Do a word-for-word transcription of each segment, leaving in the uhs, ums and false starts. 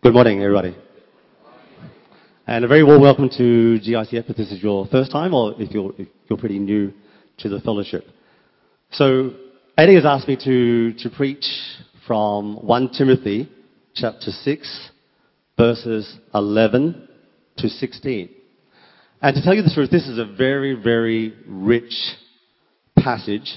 Good morning, everybody. And a very warm welcome to G I C F if this is your first time or if you're, if you're pretty new to the fellowship. So, Eddie has asked me to, to preach from First Timothy chapter six, verses eleven to sixteen. And to tell you the truth, this is a very, very rich passage,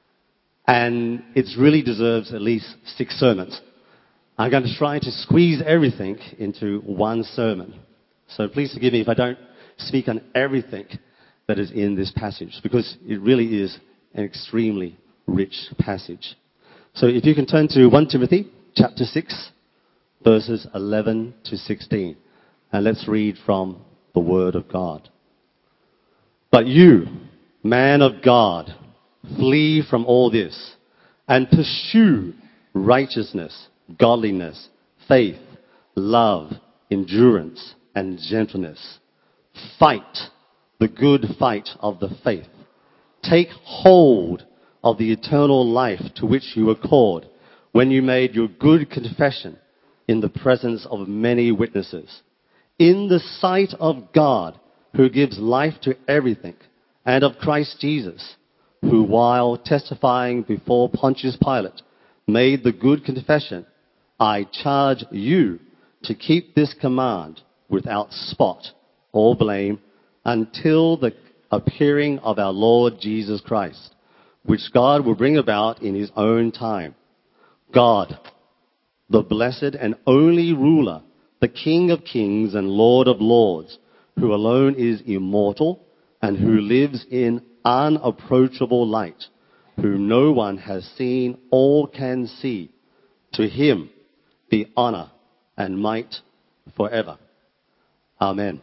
and it really deserves at least six sermons. I'm going to try to squeeze everything into one sermon. So please forgive me if I don't speak on everything that is in this passage, because it really is an extremely rich passage. So if you can turn to First Timothy chapter six, verses eleven to sixteen. And let's read from the Word of God. But you, man of God, flee from all this and pursue righteousness, godliness, faith, love, endurance, and gentleness. Fight the good fight of the faith. Take hold of the eternal life to which you were called when you made your good confession in the presence of many witnesses. In the sight of God, who gives life to everything, and of Christ Jesus, who while testifying before Pontius Pilate made the good confession, I charge you to keep this command without spot or blame until the appearing of our Lord Jesus Christ, which God will bring about in his own time. God, the blessed and only ruler, the King of kings and Lord of lords, who alone is immortal and who lives in unapproachable light, whom no one has seen or can see, to him be honor and might forever. Amen.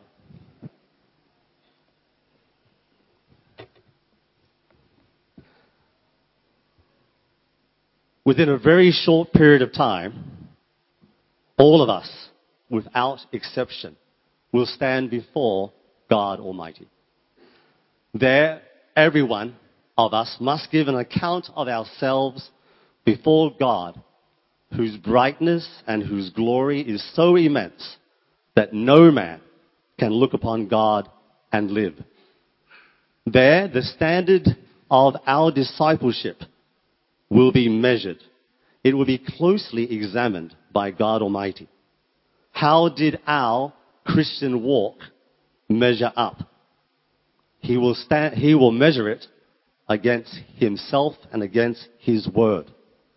Within a very short period of time, all of us, without exception, will stand before God Almighty. There, every one of us must give an account of ourselves before God, whose brightness and whose glory is so immense that no man can look upon God and live. There, the standard of our discipleship will be measured. It will be closely examined by God Almighty. How did our Christian walk measure up? He will stand, he will measure it against himself and against his word.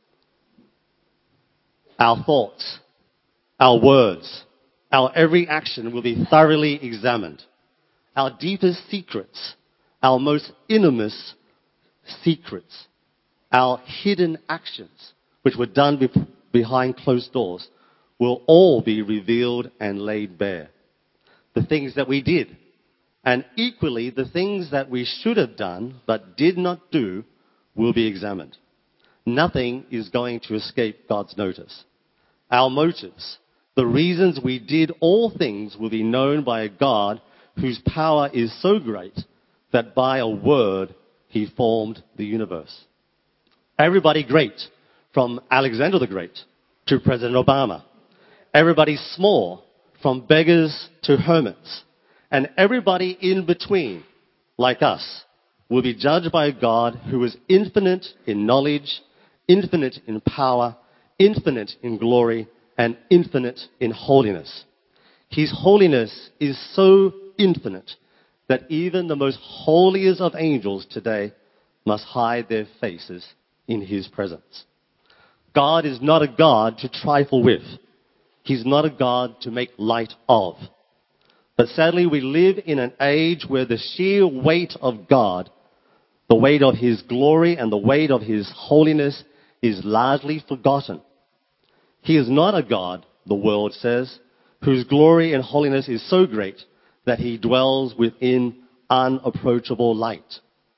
Our thoughts, our words, our every action will be thoroughly examined. Our deepest secrets, our most innermost secrets, our hidden actions, which were done be- behind closed doors, will all be revealed and laid bare. The things that we did, and equally the things that we should have done but did not do, will be examined. Nothing is going to escape God's notice. Our motives, the reasons we did all things, will be known by a God whose power is so great that by a word he formed the universe. Everybody great, from Alexander the Great to President Obama. Everybody small, from beggars to hermits. And everybody in between, like us, will be judged by a God who is infinite in knowledge, infinite in power, infinite in glory, and infinite in holiness. His holiness is so infinite that even the most holiest of angels today must hide their faces in his presence. God is not a God to trifle with. He's not a God to make light of. But sadly, we live in an age where the sheer weight of God, the weight of his glory and the weight of his holiness is largely forgotten. He is not a God, the world says, whose glory and holiness is so great that he dwells within unapproachable light.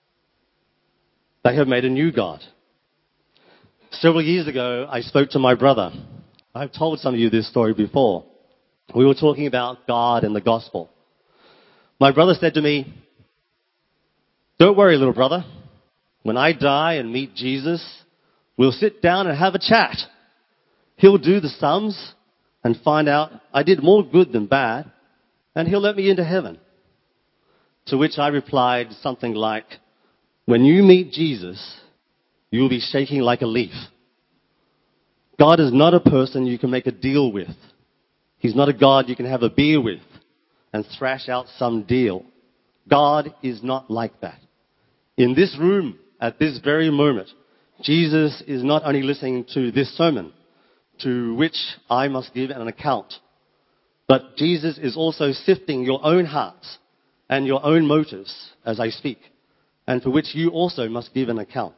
They have made a new God. Several years ago, I spoke to my brother. I've told some of you this story before. We were talking about God and the gospel. My brother said to me, "Don't worry, little brother. When I die and meet Jesus, we'll sit down and have a chat. He'll do the sums, and find out I did more good than bad, and he'll let me into heaven. To which I replied something like, when you meet Jesus, you'll be shaking like a leaf. God is not a person you can make a deal with. He's not a God you can have a beer with and thrash out some deal. God is not like that. In this room, at this very moment, Jesus is not only listening to this sermon, to which I must give an account, but Jesus is also sifting your own hearts and your own motives as I speak, and for which you also must give an account.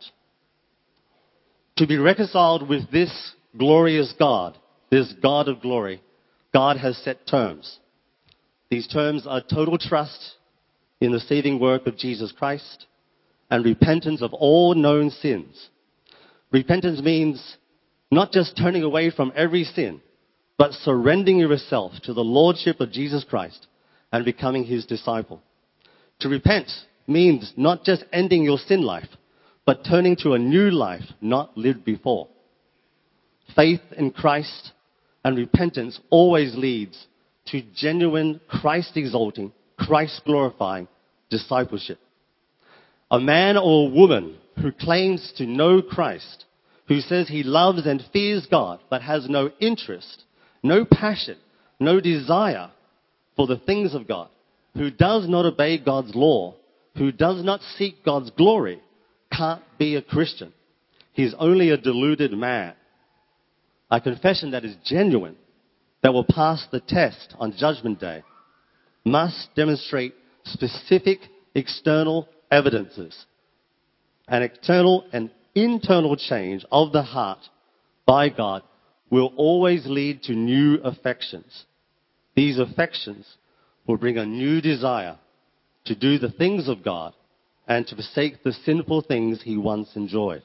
To be reconciled with this glorious God, this God of glory, God has set terms. These terms are total trust in the saving work of Jesus Christ and repentance of all known sins. Repentance means not just turning away from every sin, but surrendering yourself to the lordship of Jesus Christ and becoming his disciple. To repent means not just ending your sin life, but turning to a new life not lived before. Faith in Christ and repentance always leads to genuine Christ-exalting, Christ-glorifying discipleship. A man or a woman who claims to know Christ, who says he loves and fears God, but has no interest, no passion, no desire for the things of God, who does not obey God's law, who does not seek God's glory, can't be a Christian. He's only a deluded man. A confession that is genuine, that will pass the test on Judgment Day, must demonstrate specific external evidences, an external and internal change of the heart by God will always lead to new affections. These affections will bring a new desire to do the things of God and to forsake the sinful things he once enjoyed.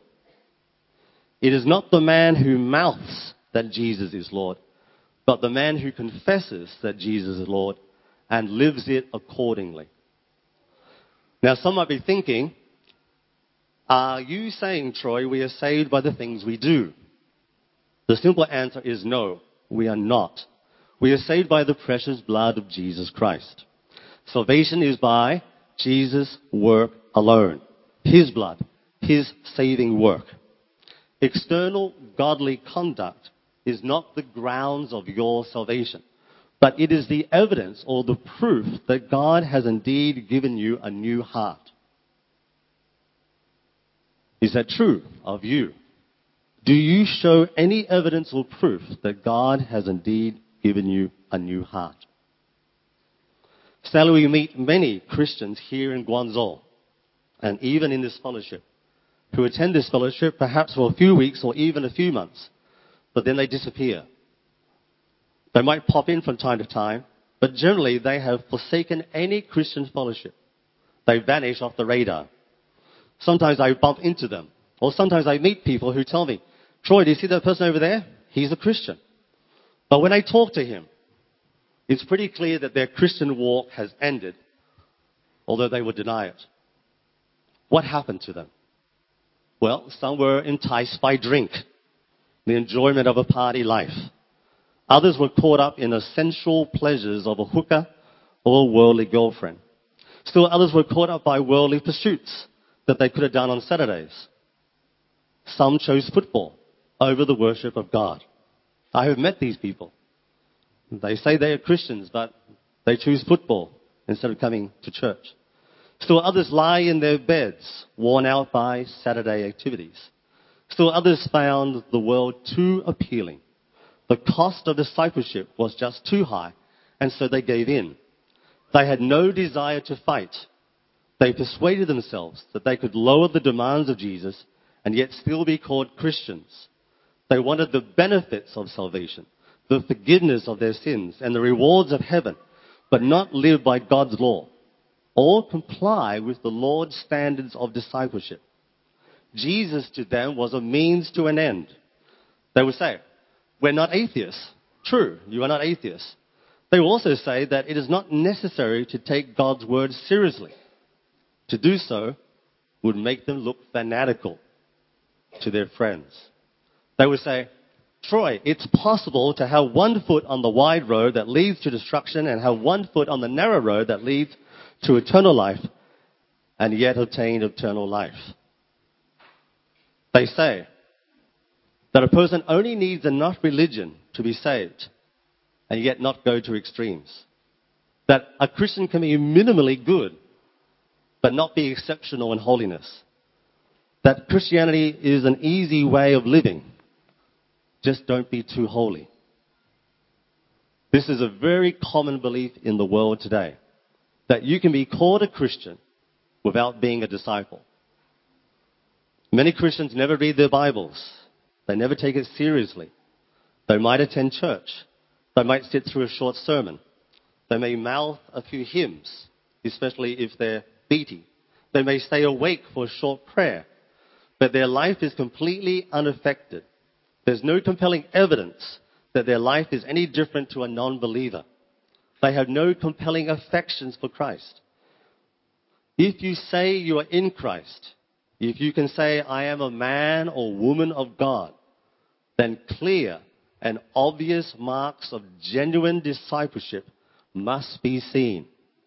It is not the man who mouths that Jesus is Lord, but the man who confesses that Jesus is Lord and lives it accordingly. Now, some might be thinking, are you saying, Troy, we are saved by the things we do? The simple answer is no, we are not. We are saved by the precious blood of Jesus Christ. Salvation is by Jesus' work alone. His blood, his saving work. External godly conduct is not the grounds of your salvation, but it is the evidence or the proof that God has indeed given you a new heart. Is that true of you? Do you show any evidence or proof that God has indeed given you a new heart? Sadly, we meet many Christians here in Guangzhou, and even in this fellowship, who attend this fellowship perhaps for a few weeks or even a few months, but then they disappear. They might pop in from time to time, but generally they have forsaken any Christian fellowship. They vanish off the radar. Sometimes I bump into them, or sometimes I meet people who tell me, Troy, do you see that person over there? He's a Christian. But when I talk to him, it's pretty clear that their Christian walk has ended, although they would deny it. What happened to them? Well, some were enticed by drink, the enjoyment of a party life. Others were caught up in the sensual pleasures of a hooker or a worldly girlfriend. Still others were caught up by worldly pursuits that they could have done on Saturdays. Some chose football over the worship of God. I have met these people. They say they are Christians, but they choose football instead of coming to church. Still others lie in their beds, worn out by Saturday activities. Still others found the world too appealing. The cost of discipleship was just too high, and so they gave in. They had no desire to fight. They persuaded themselves that they could lower the demands of Jesus and yet still be called Christians. They wanted the benefits of salvation, the forgiveness of their sins, and the rewards of heaven, but not live by God's law or comply with the Lord's standards of discipleship. Jesus to them was a means to an end. They would say, we're not atheists. True, you are not atheists. They will also say that it is not necessary to take God's word seriously. To do so would make them look fanatical to their friends. They would say, Troy, it's possible to have one foot on the wide road that leads to destruction and have one foot on the narrow road that leads to eternal life and yet obtain eternal life. They say that a person only needs enough religion to be saved and yet not go to extremes. That a Christian can be minimally good but not be exceptional in holiness. That Christianity is an easy way of living. Just don't be too holy. This is a very common belief in the world today, that you can be called a Christian without being a disciple. Many Christians never read their Bibles. They never take it seriously. They might attend church. They might sit through a short sermon. They may mouth a few hymns, especially if they're beaty. They may stay awake for a short prayer, but their life is completely unaffected. There's no compelling evidence that their life is any different to a non-believer. They have no compelling affections for Christ. If you say you are in Christ, if you can say, I am a man or woman of God, then clear and obvious marks of genuine discipleship must be seen.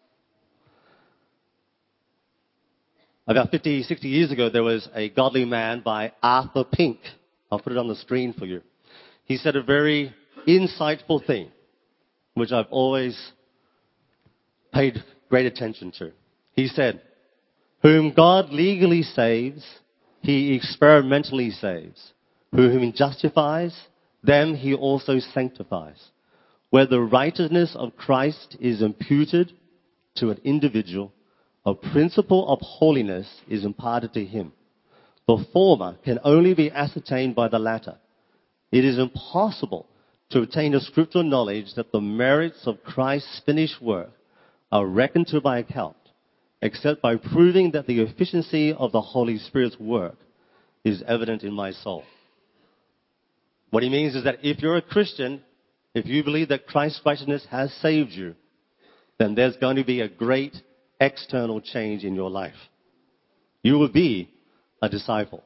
About fifty, sixty years ago, there was a godly man by Arthur Pink. I'll put it on the screen for you. He said a very insightful thing, which I've always paid great attention to. He said, whom God legally saves, he experimentally saves. Whom he justifies, them he also sanctifies. Where the righteousness of Christ is imputed to an individual, a principle of holiness is imparted to him. The former can only be ascertained by the latter. It is impossible to obtain a scriptural knowledge that the merits of Christ's finished work are reckoned to by account, except by proving that the efficiency of the Holy Spirit's work is evident in my soul. What he means is that if you're a Christian, if you believe that Christ's righteousness has saved you, then there's going to be a great external change in your life. You will be a disciple.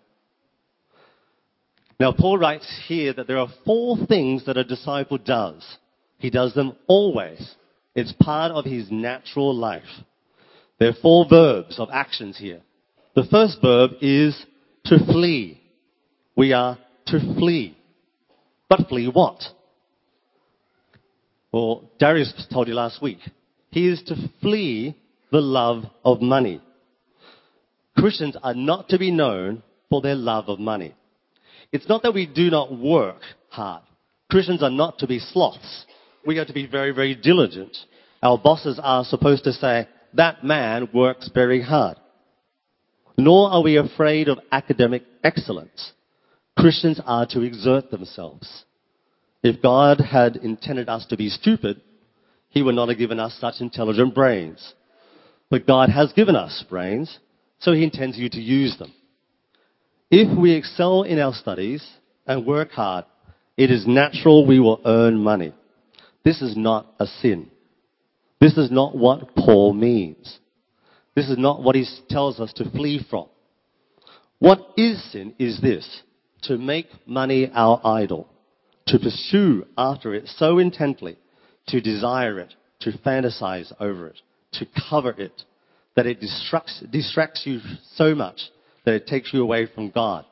Now, Paul writes here that there are four things that a disciple does. He does them always. It's part of his natural life. There are four verbs of actions here. The first verb is to flee. We are to flee. But flee what? Well, Darius told you last week. He is to flee the love of money. Christians are not to be known for their love of money. It's not that we do not work hard. Christians are not to be sloths. We are to be very, very diligent. Our bosses are supposed to say, that man works very hard. Nor are we afraid of academic excellence. Christians are to exert themselves. If God had intended us to be stupid, he would not have given us such intelligent brains. But God has given us brains, so he intends you to use them. If we excel in our studies and work hard, it is natural we will earn money. This is not a sin. This is not what Paul means. This is not what he tells us to flee from. What is sin is this: to make money our idol, to pursue after it so intently, to desire it, to fantasize over it, to cover it, that it distracts, distracts you so much that it takes you away from God.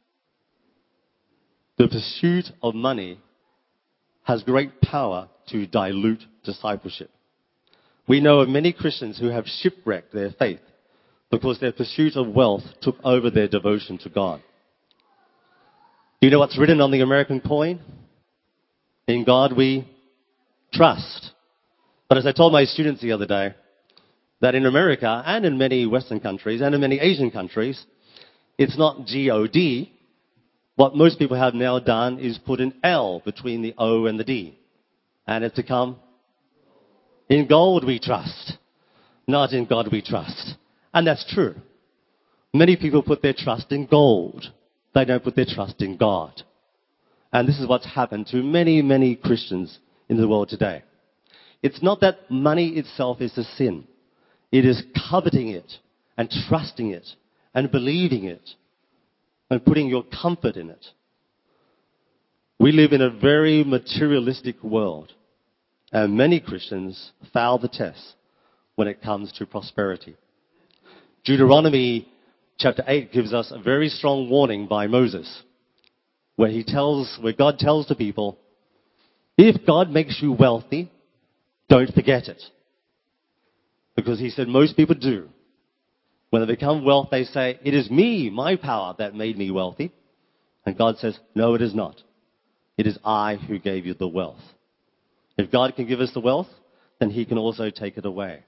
The pursuit of money has great power to dilute discipleship. We know of many Christians who have shipwrecked their faith because their pursuit of wealth took over their devotion to God. Do you know what's written on the American coin? In God we trust. But as I told my students the other day, that in America and in many Western countries and in many Asian countries, it's not G O D. What most people have now done is put an L between the O and the D. And it's become, in gold we trust, not in God we trust. And that's true. Many people put their trust in gold. They don't put their trust in God. And this is what's happened to many, many Christians in the world today. It's not that money itself is a sin. It is coveting it and trusting it and believing it and putting your comfort in it. We live in a very materialistic world, and many Christians fail the test when it comes to prosperity. Deuteronomy chapter eight gives us a very strong warning by Moses, where he tells, where God tells the people, if God makes you wealthy, don't forget it. Because he said most people do. When they become wealth, they say, it is me, my power, that made me wealthy. And God says, no, it is not. It is I who gave you the wealth. If God can give us the wealth, then he can also take it away.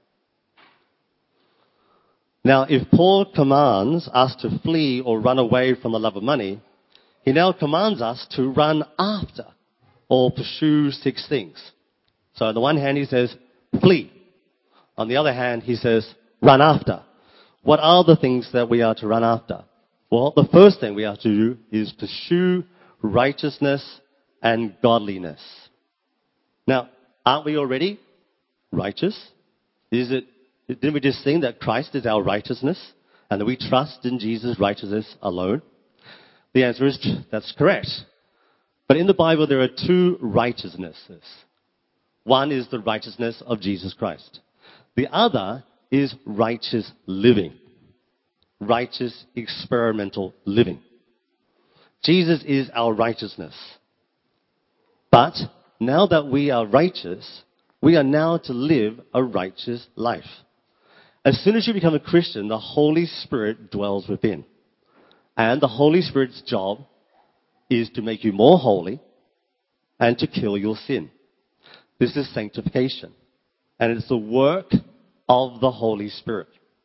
Now, if Paul commands us to flee or run away from the love of money, he now commands us to run after or pursue six things. So on the one hand, he says, flee. On the other hand, he says, run after. What are the things that we are to run after? Well, the first thing we have to do is pursue righteousness and godliness. Now, aren't we already righteous? Is it, didn't we just sing that Christ is our righteousness and that we trust in Jesus' righteousness alone? The answer is that's correct. But in the Bible, there are two righteousnesses. One is the righteousness of Jesus Christ. The other is righteous living. Righteous experimental living. Jesus is our righteousness. But now that we are righteous, we are now to live a righteous life. As soon as you become a Christian, the Holy Spirit dwells within. And the Holy Spirit's job is to make you more holy and to kill your sin. This is sanctification. And it's the work of the Holy Spirit.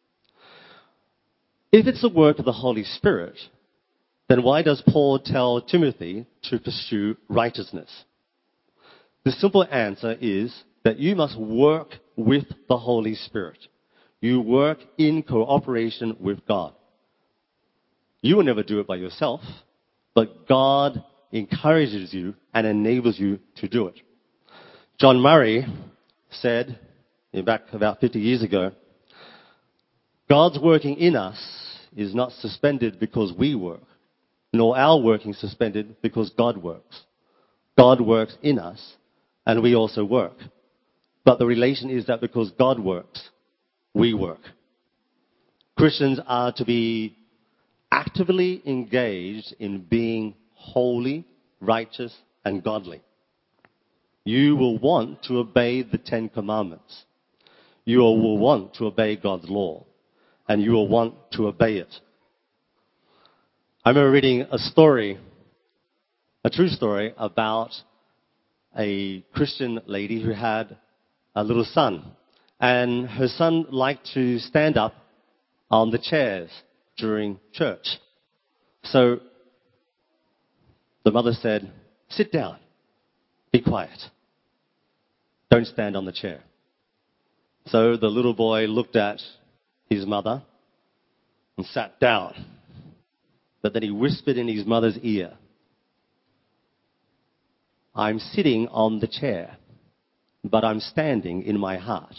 If it's the work of the Holy Spirit, then why does Paul tell Timothy to pursue righteousness? The simple answer is that you must work with the Holy Spirit. You work in cooperation with God. You will never do it by yourself, but God encourages you and enables you to do it. John Murray said, back about fifty years ago, God's working in us is not suspended because we work, nor our working suspended because God works. God works in us, and we also work. But the relation is that because God works, we work. Christians are to be actively engaged in being holy, righteous, and godly. You will want to obey the Ten Commandments. You will want to obey God's law, and you will want to obey it. I remember reading a story, a true story, about a Christian lady who had a little son. And her son liked to stand up on the chairs during church. So the mother said, sit down, be quiet, don't stand on the chair. So the little boy looked at his mother and sat down. But then he whispered in his mother's ear, I'm sitting on the chair, but I'm standing in my heart.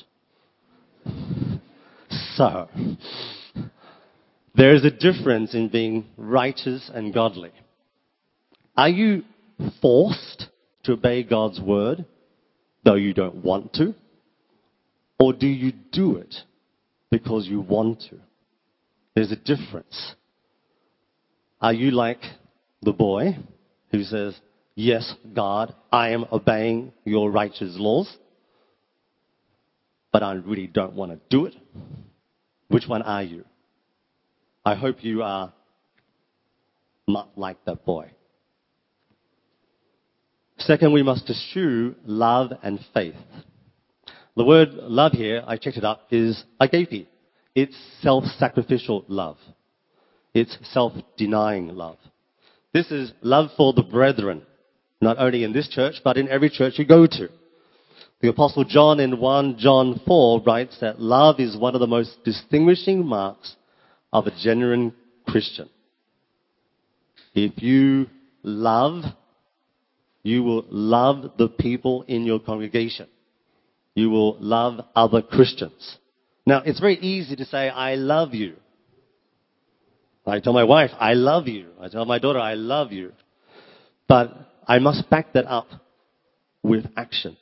So, there is a difference in being righteous and godly. Are you forced to obey God's word, though you don't want to? Or do you do it because you want to? There's a difference. Are you like the boy who says, yes, God, I am obeying your righteous laws, but I really don't want to do it? Which one are you? I hope you are not like that boy. Second, we must eschew love and faith. The word love here, I checked it up, is agape. It's self-sacrificial love. It's self-denying love. This is love for the brethren, not only in this church, but in every church you go to. The Apostle John in First John four writes that love is one of the most distinguishing marks of a genuine Christian. If you love, you will love the people in your congregation. You will love other Christians. Now, it's very easy to say, I love you. I tell my wife, I love you. I tell my daughter, I love you. But I must back that up with action.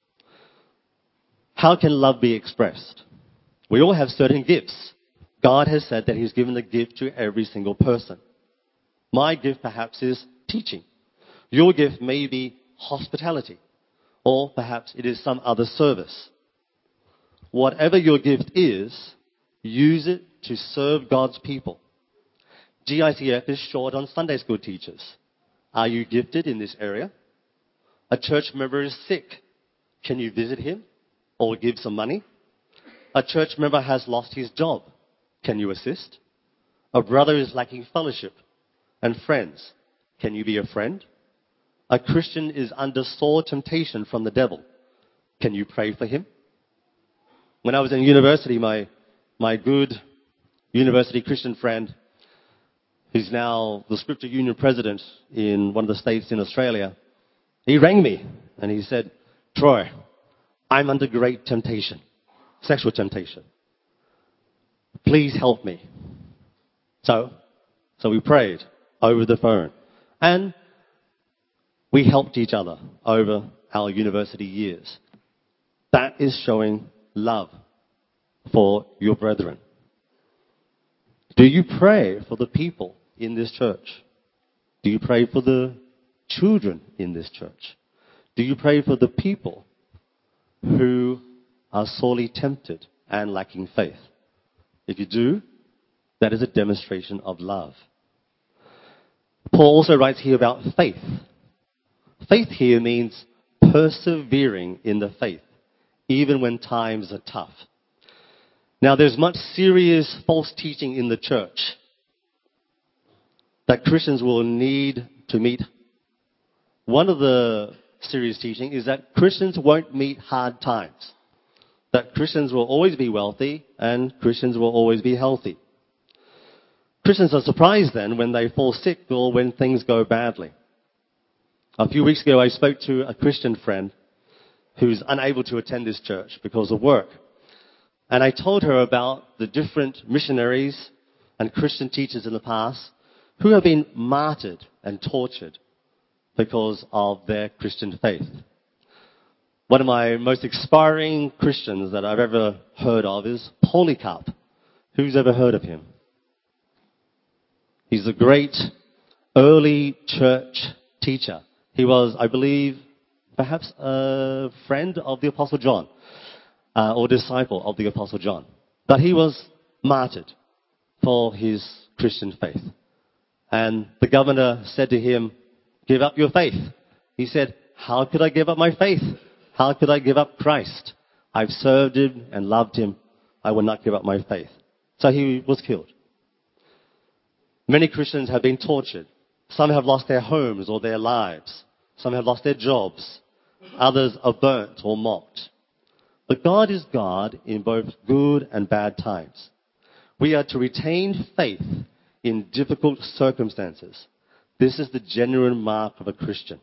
How can love be expressed? We all have certain gifts. God has said that He's given a gift to every single person. My gift perhaps is teaching. Your gift may be hospitality, or perhaps it is some other service. Whatever your gift is, use it to serve God's people. G I C F is short on Sunday school teachers. Are you gifted in this area? A church member is sick. Can you visit him or give some money? A church member has lost his job. Can you assist? A brother is lacking fellowship and friends. Can you be a friend? A Christian is under sore temptation from the devil. Can you pray for him? When I was in university, my, my good university Christian friend, who's now the Scripture Union president in one of the states in Australia, he rang me and he said, Troy, I'm under great temptation, sexual temptation. Please help me. So, so we prayed over the phone and we helped each other over our university years. That is showing love for your brethren. Do you pray for the people in this church? Do you pray for the children in this church? Do you pray for the people who are sorely tempted and lacking faith? If you do, that is a demonstration of love. Paul also writes here about faith. Faith here means persevering in the faith, even when times are tough. Now, there's much serious false teaching in the church that Christians will need to meet. One of the serious teaching is that Christians won't meet hard times, that Christians will always be wealthy and Christians will always be healthy. Christians are surprised then when they fall sick or when things go badly. A few weeks ago, I spoke to a Christian friend who's unable to attend this church because of work. And I told her about the different missionaries and Christian teachers in the past who have been martyred and tortured because of their Christian faith. One of my most inspiring Christians that I've ever heard of is Polycarp. Who's ever heard of him? He's a great early church teacher. He was, I believe, perhaps a friend of the Apostle John, uh, or disciple of the Apostle John. But he was martyred for his Christian faith. And the governor said to him, give up your faith. He said, how could I give up my faith? How could I give up Christ? I've served him and loved him. I will not give up my faith. So he was killed. Many Christians have been tortured. Some have lost their homes or their lives. Some have lost their jobs. Others are burnt or mocked. But God is God in both good and bad times. We are to retain faith in difficult circumstances. This is the genuine mark of a Christian.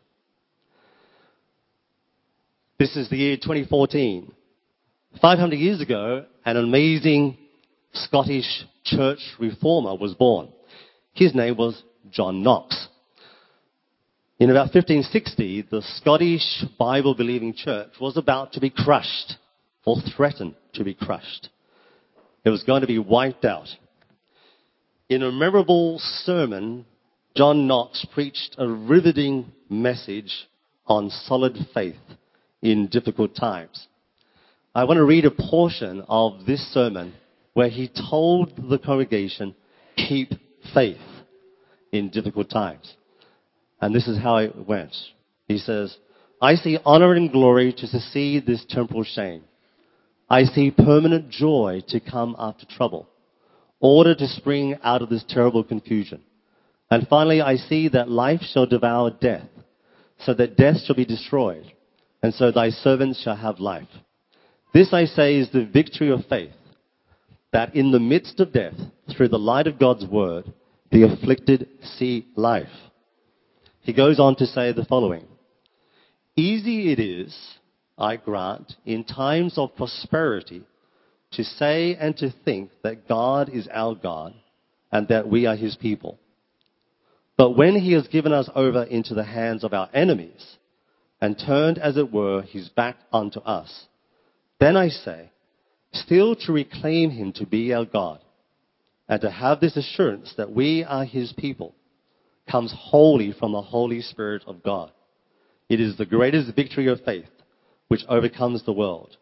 This is the year twenty fourteen. five hundred years ago, an amazing Scottish church reformer was born. His name was John Knox. In about fifteen sixty, the Scottish Bible-believing church was about to be crushed, or threatened to be crushed. It was going to be wiped out. In a memorable sermon, John Knox preached a riveting message on solid faith in difficult times. I want to read a portion of this sermon where he told the congregation, keep faith in difficult times. And this is how it went. He says, I see honor and glory to succeed this temporal shame. I see permanent joy to come after trouble, order to spring out of this terrible confusion. And finally, I see that life shall devour death, so that death shall be destroyed, and so thy servants shall have life. This, I say, is the victory of faith, that in the midst of death, through the light of God's word, the afflicted see life. He goes on to say the following. Easy it is, I grant, in times of prosperity, to say and to think that God is our God and that we are his people. But when he has given us over into the hands of our enemies, and turned, as it were, his back unto us, then I say, still to reclaim him to be our God, and to have this assurance that we are his people, comes wholly from the Holy Spirit of God. It is the greatest victory of faith which overcomes the world.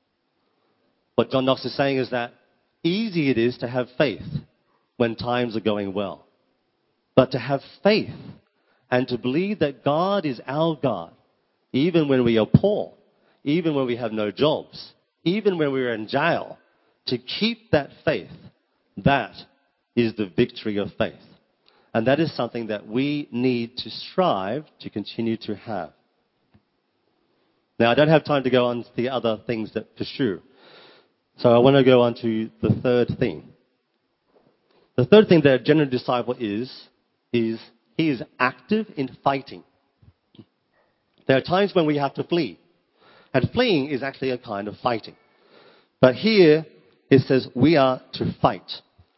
What John Knox is saying is that easy it is to have faith when times are going well. But to have faith and to believe that God is our God, even when we are poor, even when we have no jobs, even when we are in jail, to keep that faith, that is the victory of faith. And that is something that we need to strive to continue to have. Now, I don't have time to go on to the other things that pursue. So I want to go on to the third thing. The third thing that a genuine disciple is, is he is active in fighting. There are times when we have to flee. And fleeing is actually a kind of fighting. But here it says we are to fight.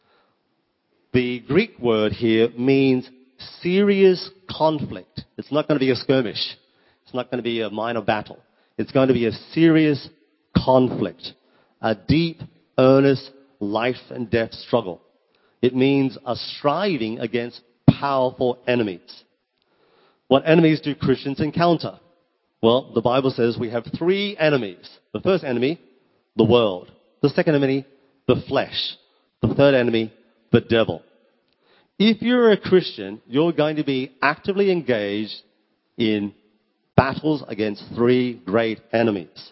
The Greek word here means serious conflict. It's not going to be a skirmish. It's not going to be a minor battle. It's going to be a serious conflict. A deep, earnest, life and death struggle. It means a striving against powerful enemies. What enemies do Christians encounter? Well, the Bible says we have three enemies. The first enemy, the world. The second enemy, the flesh. The third enemy, the devil. If you're a Christian, you're going to be actively engaged in battles against three great enemies.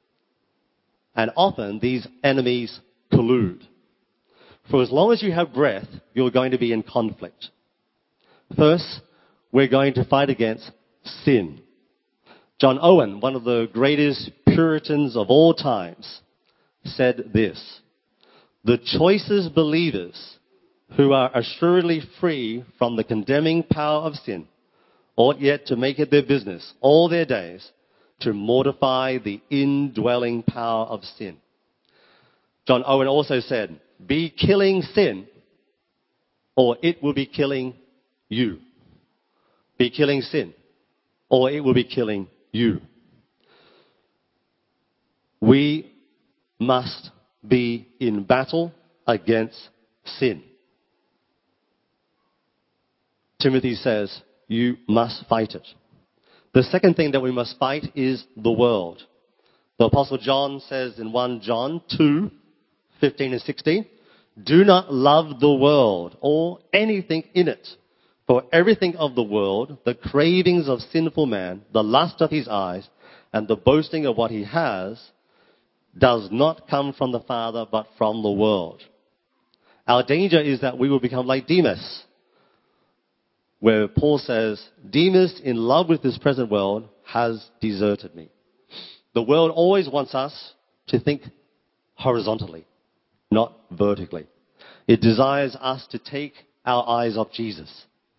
And often these enemies collude. For as long as you have breath, you're going to be in conflict. First, we're going to fight against sin. John Owen, one of the greatest Puritans of all times, said this: the choicest believers who are assuredly free from the condemning power of sin ought yet to make it their business all their days to mortify the indwelling power of sin. John Owen also said, be killing sin, or it will be killing you. Be killing sin, or it will be killing you. We must be in battle against sin. Timothy says, you must fight it. The second thing that we must fight is the world. The Apostle John says in First John two, fifteen and sixteen, do not love the world or anything in it. For everything of the world, the cravings of sinful man, the lust of his eyes, and the boasting of what he has, does not come from the Father, but from the world. Our danger is that we will become like Demas, where Paul says, Demas, in love with this present world, has deserted me. The world always wants us to think horizontally, not vertically. It desires us to take our eyes off Jesus.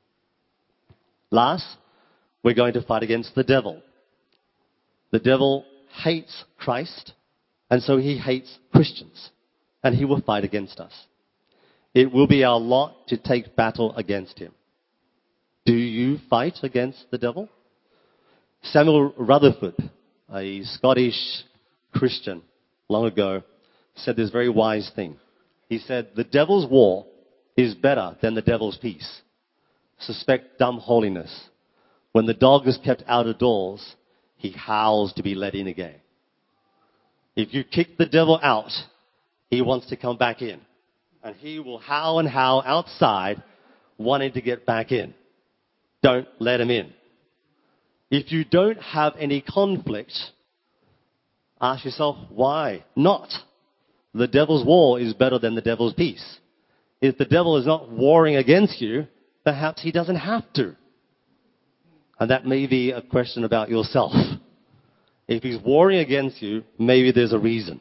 Last, we're going to fight against the devil. The devil hates Christ, and so he hates Christians, and he will fight against us. It will be our lot to take battle against him. Do you fight against the devil? Samuel Rutherford, a Scottish Christian long ago, said this very wise thing. He said, the devil's war is better than the devil's peace. Suspect dumb holiness. When the dog is kept out of doors, he howls to be let in again. If you kick the devil out, he wants to come back in. And he will howl and howl outside, wanting to get back in. Don't let him in. If you don't have any conflict, ask yourself, why not? The devil's war is better than the devil's peace. If the devil is not warring against you, perhaps he doesn't have to. And that may be a question about yourself. If he's warring against you, maybe there's a reason.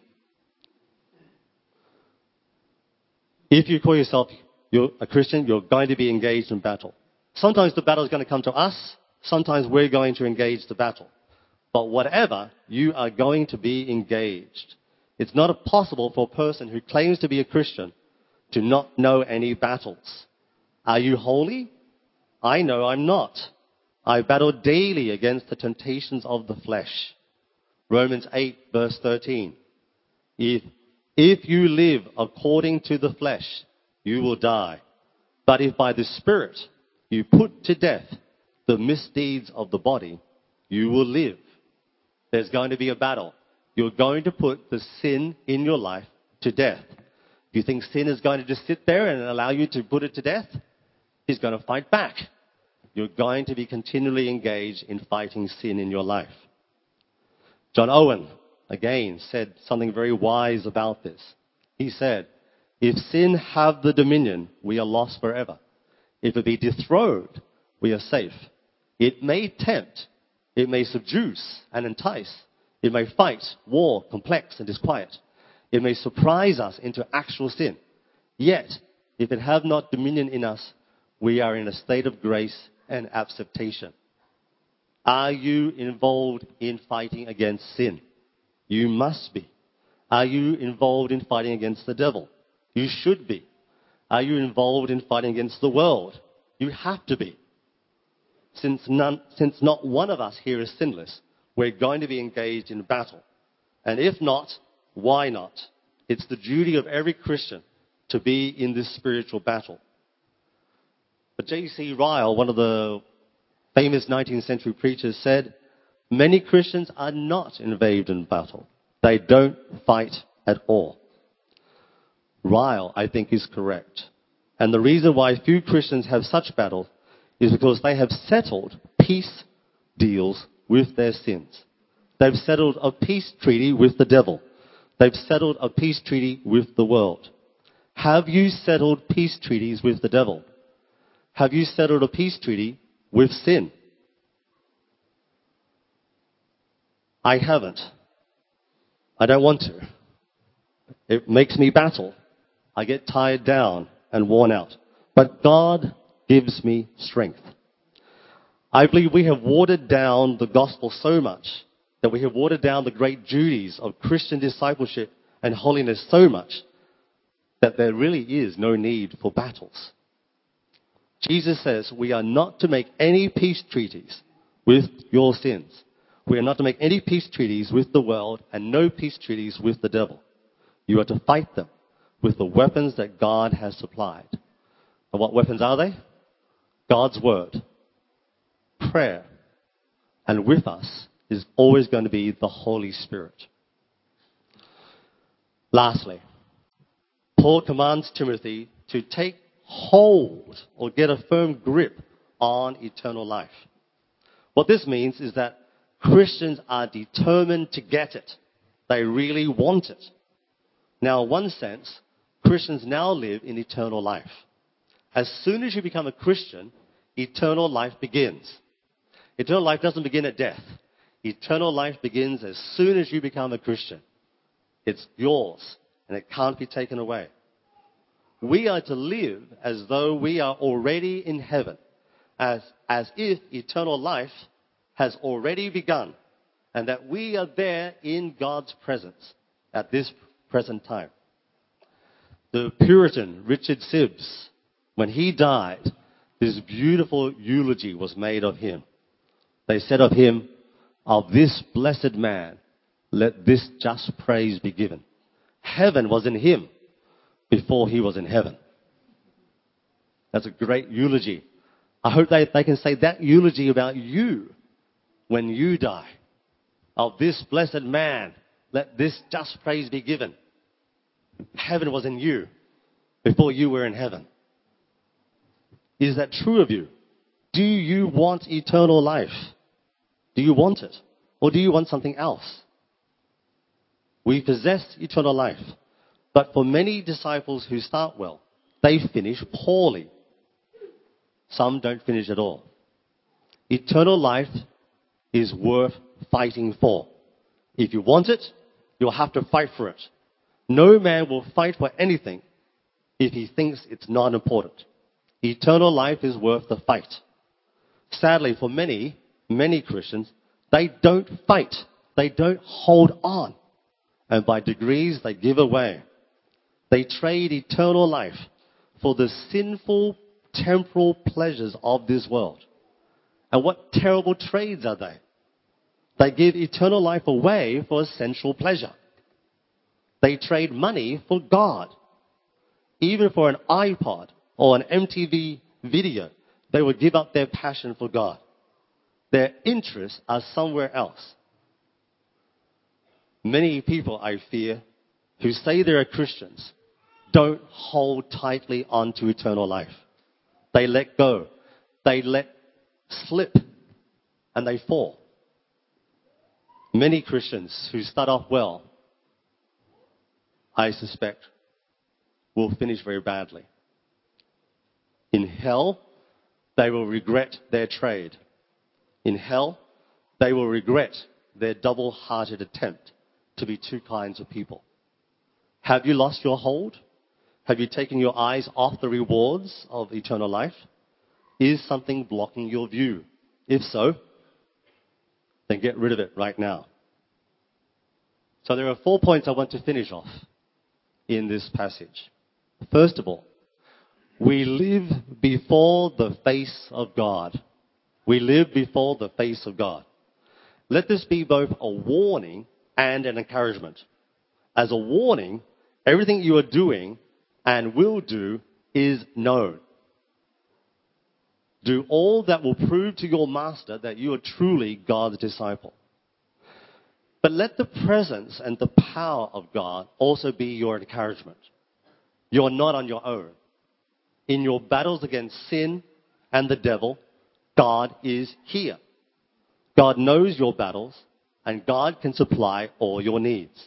If you call yourself you're a Christian, you're going to be engaged in battle. Sometimes the battle is going to come to us. Sometimes we're going to engage the battle. But whatever, you are going to be engaged. It's not possible for a person who claims to be a Christian to not know any battles. Are you holy? I know I'm not. I battle daily against the temptations of the flesh. Romans eight, verse thirteen. If, if you live according to the flesh, you will die. But if by the Spirit you put to death the misdeeds of the body, you will live. There's going to be a battle. You're going to put the sin in your life to death. You think sin is going to just sit there and allow you to put it to death? He's going to fight back. You're going to be continually engaged in fighting sin in your life. John Owen, again, said something very wise about this. He said, if sin have the dominion, we are lost forever. If it be dethroned, we are safe. It may tempt, it may seduce and entice. It may fight, war, complex and disquiet. It may surprise us into actual sin. Yet, if it have not dominion in us, we are in a state of grace and acceptation. Are you involved in fighting against sin? You must be. Are you involved in fighting against the devil? You should be. Are you involved in fighting against the world? You have to be. Since, none, since not one of us here is sinless, we're going to be engaged in battle. And if not, why not? It's the duty of every Christian to be in this spiritual battle. But J C Ryle, one of the famous nineteenth century preachers, said, many Christians are not involved in battle. They don't fight at all. Ryle, I think, is correct. And the reason why few Christians have such battle is because they have settled peace deals with their sins. They've settled a peace treaty with the devil. They've settled a peace treaty with the world. Have you settled peace treaties with the devil? Have you settled a peace treaty with sin? I haven't. I don't want to. It makes me battle. I get tired down and worn out. But God gives me strength. I believe we have watered down the gospel so much that we have watered down the great duties of Christian discipleship and holiness so much that there really is no need for battles. Jesus says we are not to make any peace treaties with your sins. We are not to make any peace treaties with the world and no peace treaties with the devil. You are to fight them with the weapons that God has supplied. And what weapons are they? God's word, prayer, and with us is always going to be the Holy Spirit. Lastly, Paul commands Timothy to take hold or get a firm grip on eternal life. What this means is that Christians are determined to get it. They really want it. Now, in one sense, Christians now live in eternal life. As soon as you become a Christian, eternal life begins. Eternal life doesn't begin at death. Eternal life begins as soon as you become a Christian. It's yours, and it can't be taken away. We are to live as though we are already in heaven, as, as if eternal life has already begun, and that we are there in God's presence at this present time. The Puritan Richard Sibbes, when he died, this beautiful eulogy was made of him. They said of him, of this blessed man, let this just praise be given. Heaven was in him before he was in heaven. That's a great eulogy. I hope they, they can say that eulogy about you when you die. Of this blessed man, let this just praise be given. Heaven was in you before you were in heaven. Is that true of you? Do you want eternal life? Do you want it? Or do you want something else? We possess eternal life. But for many disciples who start well, they finish poorly. Some don't finish at all. Eternal life is worth fighting for. If you want it, you'll have to fight for it. No man will fight for anything if he thinks it's not important. Eternal life is worth the fight. Sadly, for many, many Christians, they don't fight. They don't hold on. And by degrees, they give away. They trade eternal life for the sinful temporal pleasures of this world. And what terrible trades are they? They give eternal life away for sensual pleasure. They trade money for God. Even for an iPod or an M T V video, they will give up their passion for God. Their interests are somewhere else. Many people, I fear, who say they are Christians, don't hold tightly onto eternal life. They let go. They let slip, and they fall. Many Christians who start off well, I suspect, will finish very badly. In hell, they will regret their trade. In hell, they will regret their double-hearted attempt to be two kinds of people. Have you lost your hold? Have you taken your eyes off the rewards of eternal life? Is something blocking your view? If so, then get rid of it right now. So there are four points I want to finish off in this passage. First of all, we live before the face of God. We live before the face of God. Let this be both a warning and an encouragement. As a warning, everything you are doing and will do is known. Do all that will prove to your master that you are truly God's disciple. But let the presence and the power of God also be your encouragement. You're not on your own. In your battles against sin and the devil, God is here. God knows your battles, and God can supply all your needs.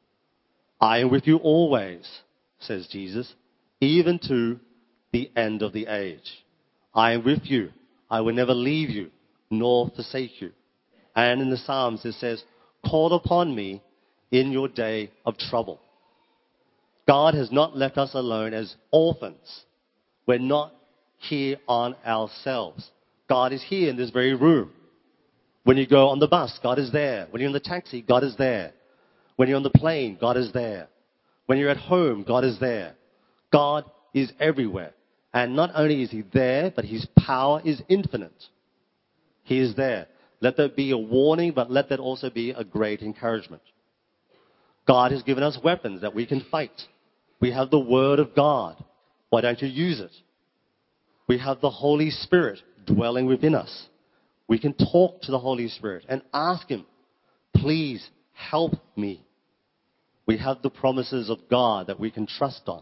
I am with you always, says Jesus, even to the end of the age. I am with you. I will never leave you, nor forsake you. And in the Psalms it says, call upon me in your day of trouble. God has not left us alone as orphans. We're not here on ourselves. God is here in this very room. When you go on the bus, God is there. When you're in the taxi, God is there. When you're on the plane, God is there. When you're at home, God is there. God is everywhere. And not only is he there, but his power is infinite. He is there. Let that be a warning, but let that also be a great encouragement. God has given us weapons that we can fight. We have the Word of God. Why don't you use it? We have the Holy Spirit dwelling within us. We can talk to the Holy Spirit and ask him, please help me. We have the promises of God that we can trust on.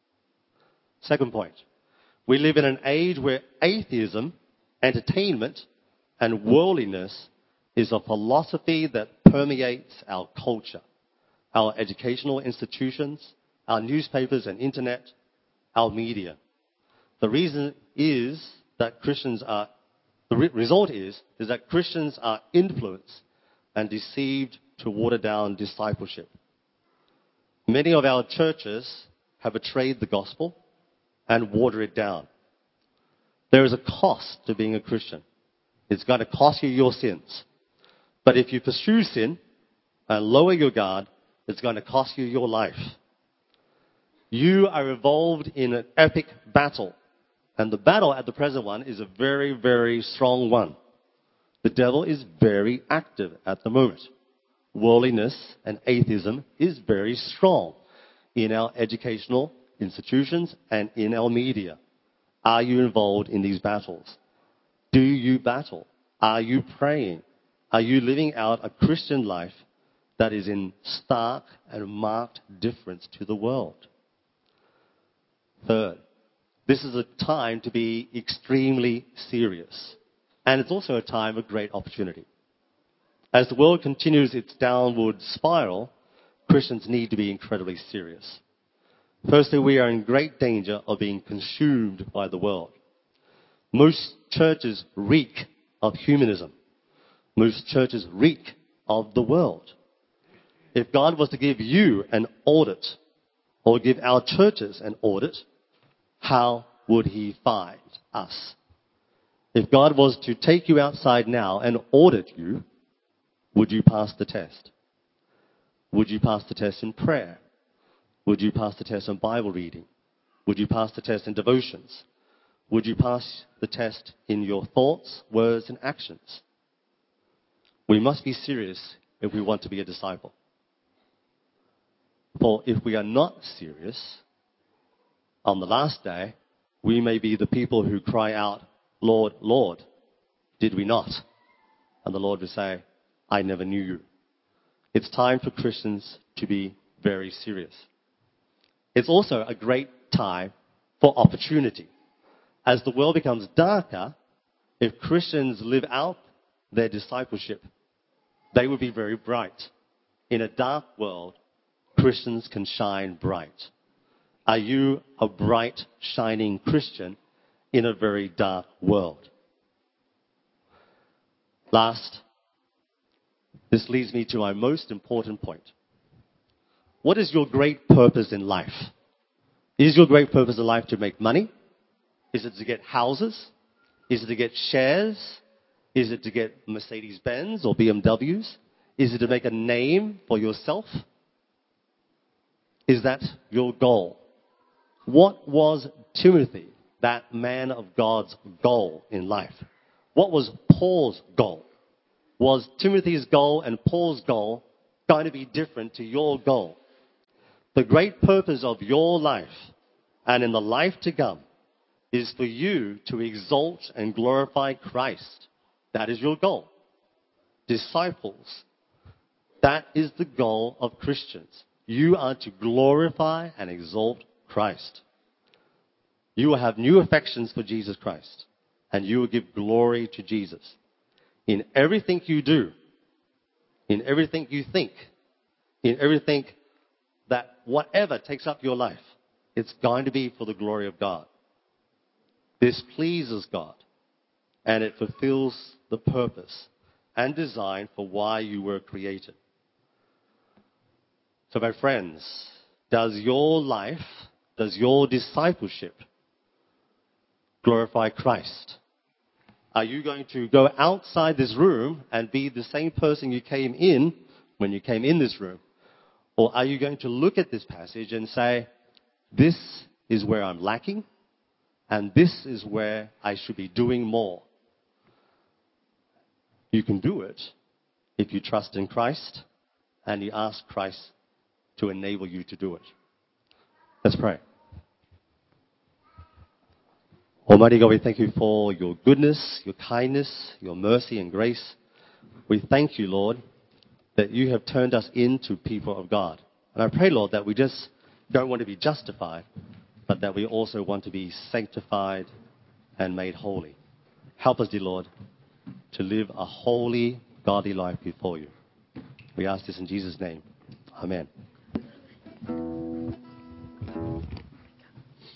Second point, we live in an age where atheism, entertainment, and worldliness is a philosophy that permeates our culture, our educational institutions, our newspapers and internet, our media. The reason is that Christians are, the re- result is, is that Christians are influenced and deceived to water down discipleship. Many of our churches have betrayed the gospel and water it down. There is a cost to being a Christian. It's going to cost you your sins. But if you pursue sin and lower your guard, it's going to cost you your life. You are involved in an epic battle. And the battle at the present one is a very, very strong one. The devil is very active at the moment. Worldliness and atheism is very strong in our educational institutions and in our media. Are you involved in these battles? Do you battle? Are you praying? Are you living out a Christian life that is in stark and marked difference to the world? Third, this is a time to be extremely serious. And it's also a time of great opportunity. As the world continues its downward spiral, Christians need to be incredibly serious. Firstly, we are in great danger of being consumed by the world. Most churches reek of humanism. Most churches reek of the world. If God was to give you an audit, or give our churches an audit, how would he find us? If God was to take you outside now and audit you, would you pass the test? Would you pass the test in prayer? Would you pass the test in Bible reading? Would you pass the test in devotions? Would you pass the test in your thoughts, words, and actions? We must be serious if we want to be a disciple. For if we are not serious, on the last day, we may be the people who cry out, Lord, Lord, did we not? And the Lord will say, I never knew you. It's time for Christians to be very serious. It's also a great time for opportunity. As the world becomes darker, if Christians live out their discipleship, they will be very bright. In a dark world, Christians can shine bright. Are you a bright, shining Christian in a very dark world? Last, this leads me to my most important point. What is your great purpose in life? Is your great purpose in life to make money? Is it to get houses? Is it to get shares? Is it to get Mercedes-Benz or B M Ws? Is it to make a name for yourself? Is that your goal? What was Timothy, that man of God's goal in life? What was Paul's goal? Was Timothy's goal and Paul's goal going to be different to your goal? The great purpose of your life and in the life to come is for you to exalt and glorify Christ. That is your goal. Disciples, that is the goal of Christians. You are to glorify and exalt Christ. You will have new affections for Jesus Christ, and you will give glory to Jesus. In everything you do, in everything you think, in everything that whatever takes up your life, it's going to be for the glory of God. This pleases God, and it fulfills the purpose and design for why you were created. So my friends, does your life, does your discipleship glorify Christ? Are you going to go outside this room and be the same person you came in when you came in this room? Or are you going to look at this passage and say, this is where I'm lacking, and this is where I should be doing more? You can do it if you trust in Christ and you ask Christ to enable you to do it. Let's pray. Almighty God, we thank you for your goodness, your kindness, your mercy and grace. We thank you, Lord, that you have turned us into people of God. And I pray, Lord, that we just don't want to be justified, but that we also want to be sanctified and made holy. Help us, dear Lord, to live a holy, godly life before you. We ask this in Jesus' name. Amen.